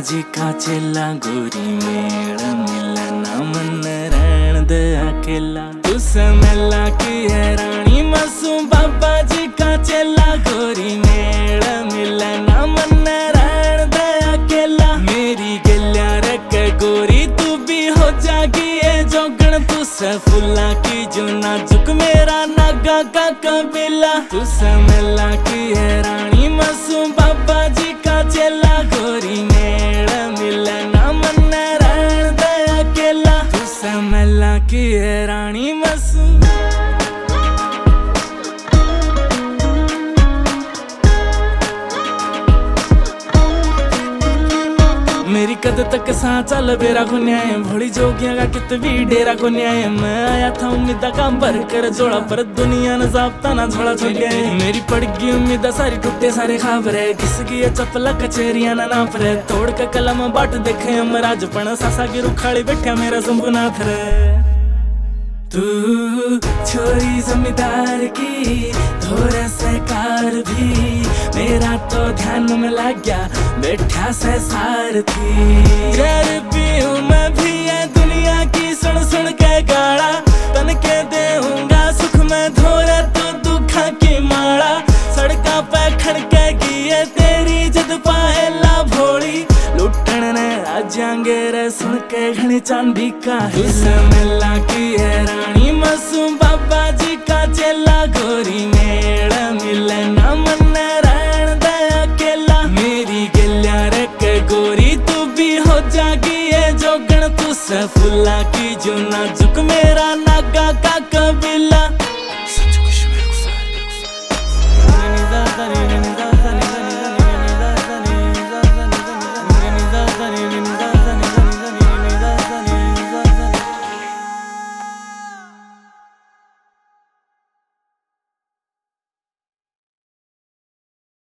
जी का चेला गोरी मेल मिलना मन रहन दे अकेला। तू समझला की है रानी मासूम बाबा जी का चेला गोरी मेल मिलना मन रहन दे अकेला। मेरी गलिया रख गोरी तू भी हो जागी ए जोगण। तू फुला की जो नाजुक मेरा नागा का कबीला। तू समझला की है रानी मासूम बाबा जी का चेला गोरी मेल मिलना मन रहन दे अकेला। तू समझला की है रानी मासूम। मेरी कद तक सा चल बेरा को न्याय भोली जोगिया का कित भी डेरा को न्याय। मैं आया था उम्मीदा का भर कर जोड़ा पर दुनिया ने जापता ना झोला छोड़ गया। मेरी पड़ गई उम्मीदा सारी टूटे सारे खाब रहे। किसकी ये चपला कचेरिया ना नाप रहे। तोड़ के कलम बाट देखे हम राजपण सासा की रुखाड़ी बैठा मेरा शंभुनाथ रे। तू छोरी जमींदार की थोड़ा से कार भी मेरा तो ध्यान में लग गया बैठा से सारथी। घर भी हूँ मैं भी है दुनिया की सुन सुन के गाड़ा। तन के देऊंगा सुख में धोरा तो दुखा की माड़ा। सड़का पे खड़के गिए तेरी जद पाएला भोली। लुटन ने राजांगे रे सुन के घनी चांदी का समझला की है रानी मासूम बाबा जी का चेला गोरी मेल मिलना मन रहन दे अकेला। मेरी गलिया रख गोरी तू भी हो जागी है जोगण। तू फुला की जो नाजुक मेरा नागा का कबीला।